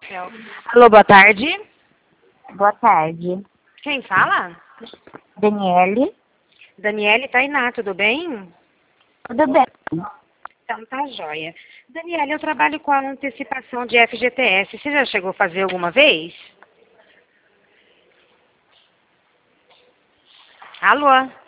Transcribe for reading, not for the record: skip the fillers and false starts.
Alô, boa tarde. Boa tarde. Quem fala? Daniele. Daniele Tainá, tudo bem? Tudo bem? Então tá joia. Daniele, eu trabalho com a antecipação de FGTS. Você já chegou a fazer alguma vez? Alô?